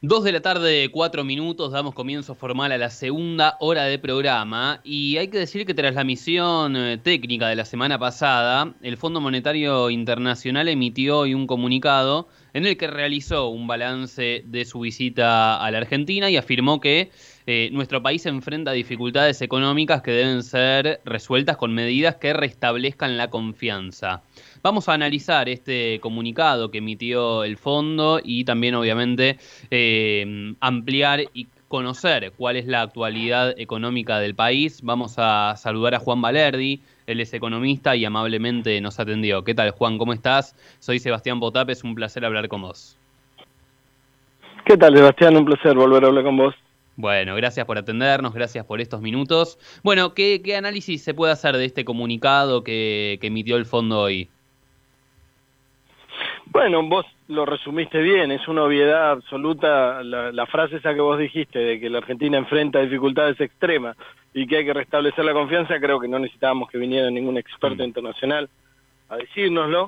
2 de la tarde, 4 minutos, damos comienzo formal a la segunda hora de programa y hay que decir que tras la misión técnica de la semana pasada, el Fondo Monetario Internacional emitió hoy un comunicado en el que realizó un balance de su visita a la Argentina y afirmó que nuestro país enfrenta dificultades económicas que deben ser resueltas con medidas que restablezcan la confianza. Vamos a analizar este comunicado que emitió el fondo y también, obviamente, ampliar y conocer cuál es la actualidad económica del país. Vamos a saludar a Juan Valerdi, él es economista y amablemente nos atendió. ¿Qué tal, Juan? ¿Cómo estás? Soy Sebastián Potap, es un placer hablar con vos. ¿Qué tal, Sebastián? Un placer volver a hablar con vos. Bueno, gracias por atendernos, gracias por estos minutos. Bueno, ¿qué análisis se puede hacer de este comunicado que emitió el fondo hoy? Bueno, vos lo resumiste bien, es una obviedad absoluta la frase esa que vos dijiste, de que la Argentina enfrenta dificultades extremas y que hay que restablecer la confianza. Creo que no necesitábamos que viniera ningún experto internacional a decírnoslo.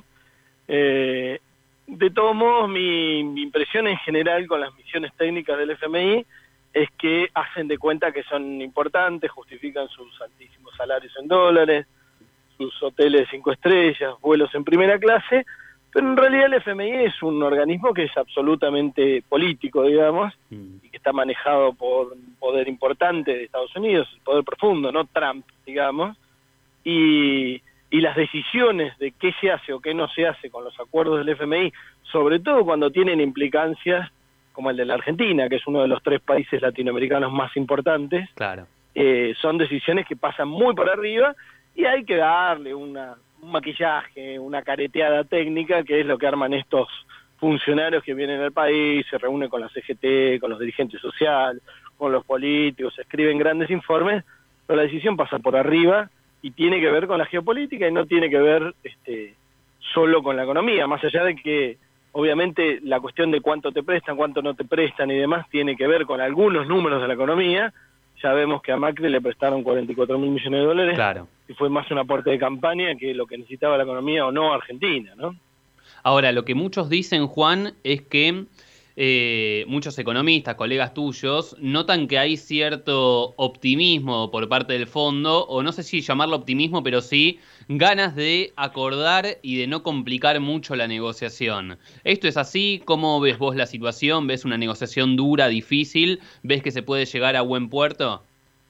De todos modos, mi impresión en general con las misiones técnicas del FMI es que hacen de cuenta que son importantes, justifican sus altísimos salarios en dólares, sus hoteles de 5 estrellas, vuelos en primera clase, pero en realidad el FMI es un organismo que es absolutamente político, digamos, y que está manejado por un poder importante de Estados Unidos, el poder profundo, no Trump, digamos, y las decisiones de qué se hace o qué no se hace con los acuerdos del FMI, sobre todo cuando tienen implicancias como el de la Argentina, que es uno de los 3 países latinoamericanos más importantes, Claro. Son decisiones que pasan muy por arriba y hay que darle un maquillaje, una careteada técnica, que es lo que arman estos funcionarios que vienen al país, se reúnen con la CGT, con los dirigentes sociales, con los políticos, escriben grandes informes, pero la decisión pasa por arriba y tiene que ver con la geopolítica y no tiene que ver solo con la economía, más allá de que obviamente la cuestión de cuánto te prestan, cuánto no te prestan y demás tiene que ver con algunos números de la economía. Ya vemos que a Macri le prestaron 44.000 millones de dólares, Claro. y fue más un aporte de campaña que lo que necesitaba la economía o no Argentina, ¿no? Ahora, lo que muchos dicen, Juan, es que muchos economistas, colegas tuyos, notan que hay cierto optimismo por parte del fondo, o no sé si llamarlo optimismo, pero sí ganas de acordar y de no complicar mucho la negociación. ¿Esto es así? ¿Cómo ves vos la situación? ¿Ves una negociación dura, difícil? ¿Ves que se puede llegar a buen puerto?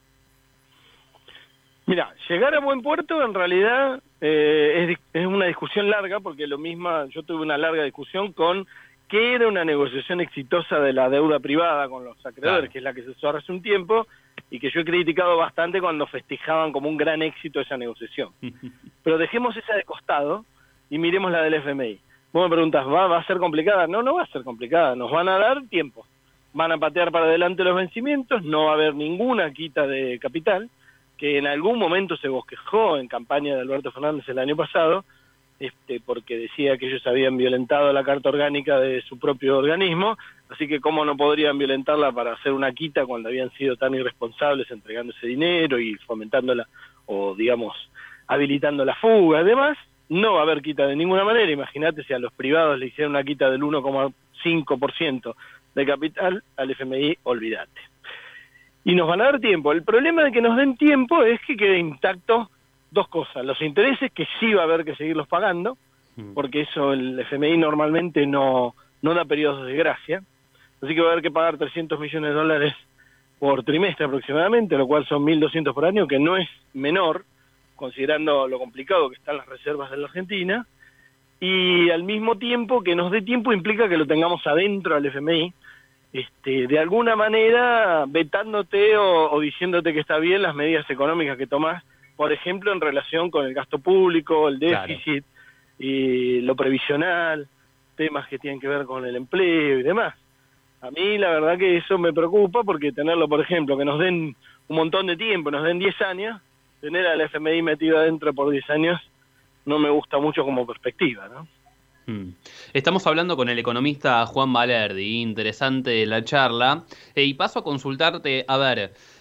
Mira, llegar a buen puerto en realidad es una discusión larga, porque yo tuve una larga discusión con qué era una negociación exitosa de la deuda privada con los acreedores, Claro. que es la que se hizo hace un tiempo, y que yo he criticado bastante cuando festejaban como un gran éxito esa negociación. Pero dejemos esa de costado y miremos la del FMI. Vos me preguntas, ¿va a ser complicada? No, no va a ser complicada, nos van a dar tiempo. Van a patear para adelante los vencimientos, no va a haber ninguna quita de capital, que en algún momento se bosquejó en campaña de Alberto Fernández el año pasado, porque decía que ellos habían violentado la Carta Orgánica de su propio organismo, así que cómo no podrían violentarla para hacer una quita cuando habían sido tan irresponsables entregando ese dinero y fomentándola, o digamos, habilitando la fuga y demás. No va a haber quita de ninguna manera. Imagínate si a los privados le hicieran una quita del 1,5% de capital, al FMI, olvídate. Y nos van a dar tiempo. El problema de que nos den tiempo es que quede intacto 2 cosas. Los intereses, que sí va a haber que seguirlos pagando, porque eso el FMI normalmente no da periodos de gracia. Así que va a haber que pagar 300 millones de dólares por trimestre aproximadamente, lo cual son 1.200 por año, que no es menor, considerando lo complicado que están las reservas de la Argentina. Y al mismo tiempo, que nos dé tiempo implica que lo tengamos adentro al FMI, de alguna manera vetándote o diciéndote que está bien las medidas económicas que tomás, por ejemplo, en relación con el gasto público, el déficit, claro, y lo previsional, temas que tienen que ver con el empleo y demás. A mí la verdad que eso me preocupa, porque tenerlo, por ejemplo, que nos den un montón de tiempo, nos den 10 años, tener al FMI metido adentro por 10 años no me gusta mucho como perspectiva, ¿no? Estamos hablando con el economista Juan Valerdi, interesante la charla, y paso a consultarte, a ver,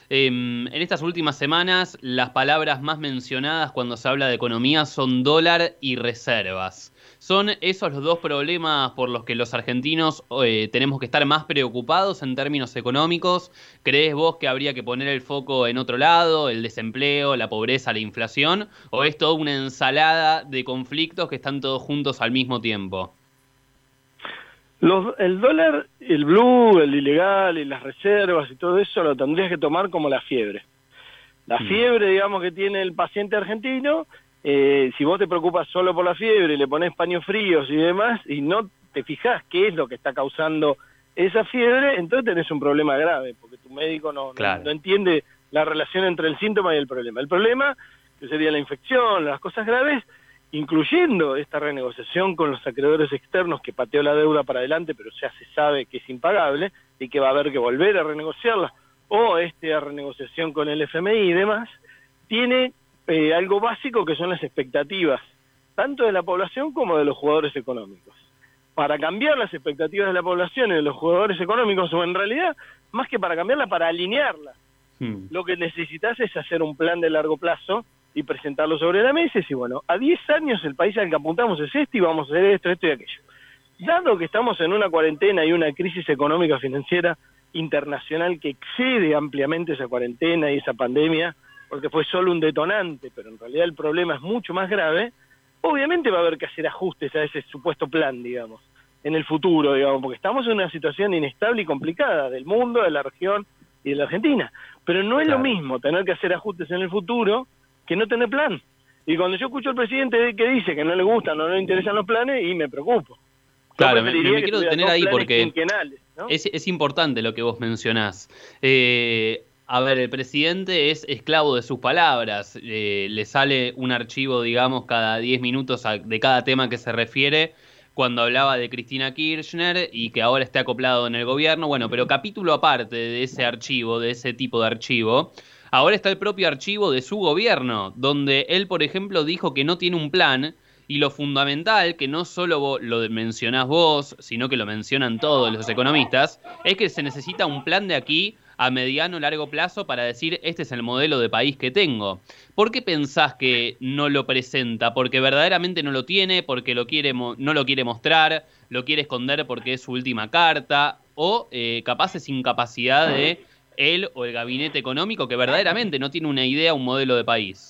En estas últimas semanas, las palabras más mencionadas cuando se habla de economía son dólar y reservas. ¿Son esos los dos problemas por los que los argentinos tenemos que estar más preocupados en términos económicos? ¿Crees vos que habría que poner el foco en otro lado, el desempleo, la pobreza, la inflación? ¿O es toda una ensalada de conflictos que están todos juntos al mismo tiempo? El dólar, el blue, el ilegal y las reservas y todo eso lo tendrías que tomar como la fiebre. La fiebre, digamos, que tiene el paciente argentino, si vos te preocupas solo por la fiebre y le pones paños fríos y demás, y no te fijás qué es lo que está causando esa fiebre, entonces tenés un problema grave, porque tu médico no entiende la relación entre el síntoma y el problema. El problema, que sería la infección, las cosas graves, incluyendo esta renegociación con los acreedores externos que pateó la deuda para adelante, pero ya se sabe que es impagable y que va a haber que volver a renegociarla, o esta renegociación con el FMI y demás, tiene algo básico que son las expectativas, tanto de la población como de los jugadores económicos. Para cambiar las expectativas de la población y de los jugadores económicos, o en realidad, más que para cambiarla, para alinearla, lo que necesitas es hacer un plan de largo plazo y presentarlo sobre la mesa y decir, bueno, a 10 años el país al que apuntamos es este y vamos a hacer esto, esto y aquello. Dado que estamos en una cuarentena y una crisis económica financiera internacional que excede ampliamente esa cuarentena y esa pandemia, porque fue solo un detonante, pero en realidad el problema es mucho más grave, obviamente va a haber que hacer ajustes a ese supuesto plan, digamos, en el futuro, digamos, porque estamos en una situación inestable y complicada del mundo, de la región y de la Argentina. Pero no es lo mismo tener que hacer ajustes en el futuro que no tener plan. Y cuando yo escucho al presidente que dice que no le gustan o no le interesan los planes, y me preocupo. Claro, me quiero detener ahí porque ¿no? es importante lo que vos mencionás. A ver, el presidente es esclavo de sus palabras. Le sale un archivo, digamos, cada 10 minutos de cada tema que se refiere cuando hablaba de Cristina Kirchner y que ahora está acoplado en el gobierno. Bueno, pero capítulo aparte de ese archivo, de ese tipo de archivo, ahora está el propio archivo de su gobierno, donde él, por ejemplo, dijo que no tiene un plan. Y lo fundamental, que no solo lo mencionás vos, sino que lo mencionan todos los economistas, es que se necesita un plan de aquí a mediano o largo plazo para decir, este es el modelo de país que tengo. ¿Por qué pensás que no lo presenta? ¿Porque verdaderamente no lo tiene? ¿Porque no lo quiere mostrar? ¿Lo quiere esconder porque es su última carta? ¿O capaz es incapacidad de él o el gabinete económico que verdaderamente no tiene una idea, un modelo de país?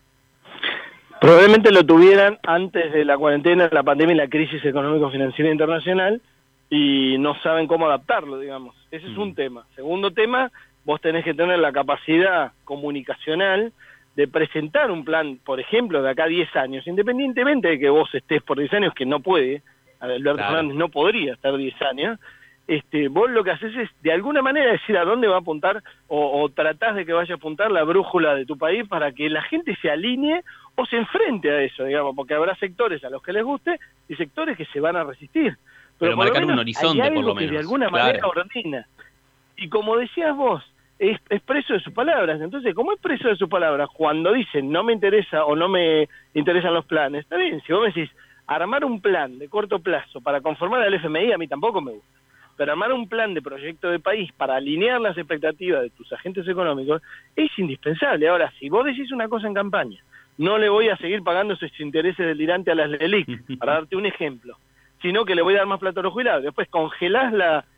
Probablemente lo tuvieran antes de la cuarentena, la pandemia y la crisis económico-financiera internacional y no saben cómo adaptarlo, digamos. Ese es un tema. Segundo tema, vos tenés que tener la capacidad comunicacional de presentar un plan, por ejemplo, de acá a 10 años, independientemente de que vos estés por 10 años, que no puede, Alberto Fernández no podría estar 10 años, vos lo que haces es, de alguna manera, decir a dónde va a apuntar o tratás de que vaya a apuntar la brújula de tu país para que la gente se alinee o se enfrente a eso, digamos, porque habrá sectores a los que les guste y sectores que se van a resistir. Pero marcar un horizonte, hay algo por lo menos. Que de alguna manera ordena. Y como decías vos, es preso de sus palabras. Entonces, como es preso de sus palabras, cuando dicen no me interesa o no me interesan los planes, está bien, si vos me decís armar un plan de corto plazo para conformar al FMI, a mí tampoco me gusta. Pero armar un plan de proyecto de país para alinear las expectativas de tus agentes económicos es indispensable. Ahora, si vos decís una cosa en campaña, no le voy a seguir pagando esos intereses delirantes a las LELIC, para darte un ejemplo, sino que le voy a dar más plata a los jubilados. Después congelás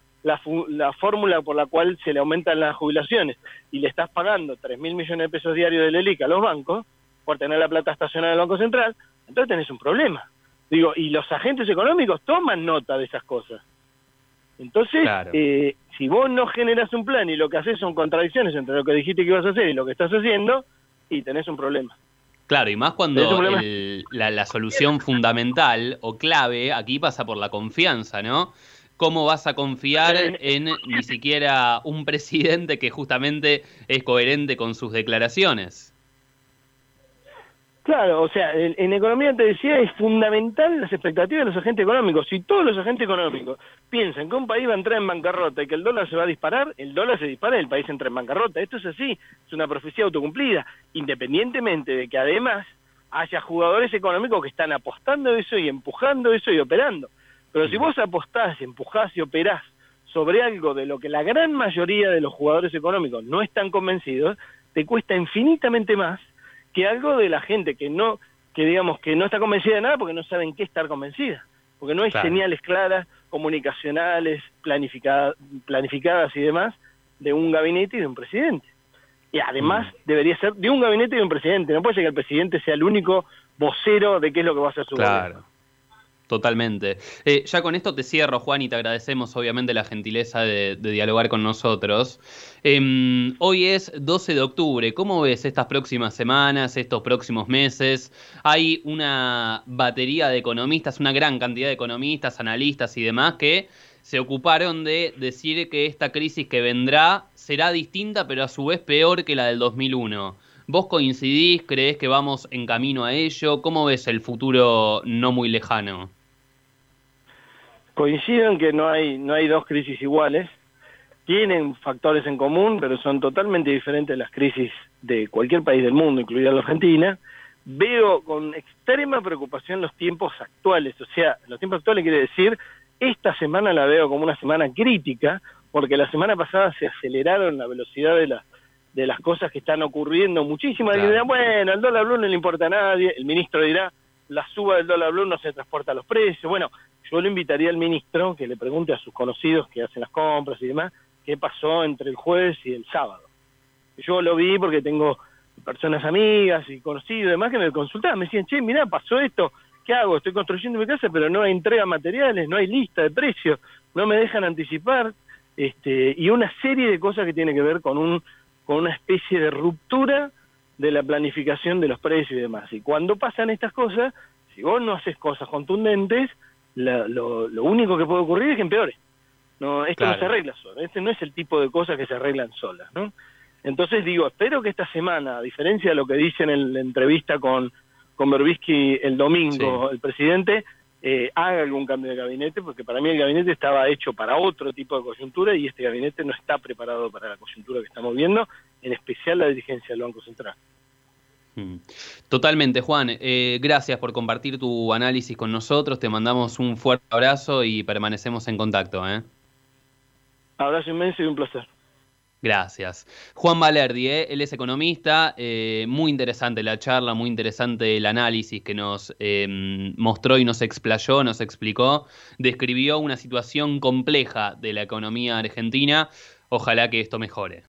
la fórmula por la cual se le aumentan las jubilaciones y le estás pagando 3.000 millones de pesos diarios de LELIC a los bancos por tener la plata estacionada en el Banco Central, entonces tenés un problema. Digo, y los agentes económicos toman nota de esas cosas. Entonces, claro. Si vos no generas un plan y lo que haces son contradicciones entre lo que dijiste que ibas a hacer y lo que estás haciendo, y tenés un problema. Claro, y más cuando la solución fundamental o clave aquí pasa por la confianza, ¿no? ¿Cómo vas a confiar en ni siquiera un presidente que justamente es coherente con sus declaraciones? Claro, o sea, en economía te decía, es fundamental las expectativas de los agentes económicos. Si todos los agentes económicos piensan que un país va a entrar en bancarrota y que el dólar se va a disparar, el dólar se dispara y el país entra en bancarrota. Esto es así, es una profecía autocumplida, independientemente de que además haya jugadores económicos que están apostando eso y empujando eso y operando. Pero si vos apostás, empujás y operás sobre algo de lo que la gran mayoría de los jugadores económicos no están convencidos, te cuesta infinitamente más que algo de la gente que digamos que no está convencida de nada porque no saben qué estar convencida, porque no hay señales claras, comunicacionales, planificadas y demás, de un gabinete y de un presidente. Y además debería ser de un gabinete y de un presidente, no puede ser que el presidente sea el único vocero de qué es lo que va a hacer su gobierno. Totalmente. Ya con esto te cierro, Juan, y te agradecemos obviamente la gentileza de dialogar con nosotros. Hoy es 12 de octubre. ¿Cómo ves estas próximas semanas, estos próximos meses? Hay una batería de economistas, una gran cantidad de economistas, analistas y demás que se ocuparon de decir que esta crisis que vendrá será distinta, pero a su vez peor que la del 2001. ¿Vos coincidís? ¿Creés que vamos en camino a ello? ¿Cómo ves el futuro no muy lejano? Coincido en que no hay dos crisis iguales, tienen factores en común, pero son totalmente diferentes las crisis de cualquier país del mundo, incluida la Argentina. Veo con extrema preocupación los tiempos actuales, o sea, los tiempos actuales quiere decir, esta semana la veo como una semana crítica, porque la semana pasada se aceleraron la velocidad de las cosas que están ocurriendo muchísimo. Claro. Y dirán, bueno, el dólar blue no le importa a nadie, el ministro dirá, la suba del dólar blue no se transporta a los precios. Bueno, yo le invitaría al ministro que le pregunte a sus conocidos que hacen las compras y demás, qué pasó entre el jueves y el sábado. Yo lo vi porque tengo personas amigas y conocidos y demás que me consultaban, me decían, che, mirá, pasó esto, ¿qué hago? Estoy construyendo mi casa, pero no hay entrega de materiales, no hay lista de precios, no me dejan anticipar, y una serie de cosas que tiene que ver con una especie de ruptura de la planificación de los precios y demás. Y cuando pasan estas cosas, si vos no haces cosas contundentes, lo único que puede ocurrir es que empeore. No, esto no se arregla solo, este no es el tipo de cosas que se arreglan solas, ¿no? Entonces digo, espero que esta semana, a diferencia de lo que dice en la entrevista con Berbisky el domingo, el presidente, haga algún cambio de gabinete, porque para mí el gabinete estaba hecho para otro tipo de coyuntura y este gabinete no está preparado para la coyuntura que estamos viendo, en especial la dirigencia del Banco Central. Totalmente, Juan. Gracias por compartir tu análisis con nosotros. Te mandamos un fuerte abrazo y permanecemos en contacto. Abrazo inmenso y un placer. Gracias. Juan Valerdi, él es economista, muy interesante la charla, muy interesante el análisis que nos mostró y nos explayó, nos explicó, describió una situación compleja de la economía argentina. Ojalá que esto mejore.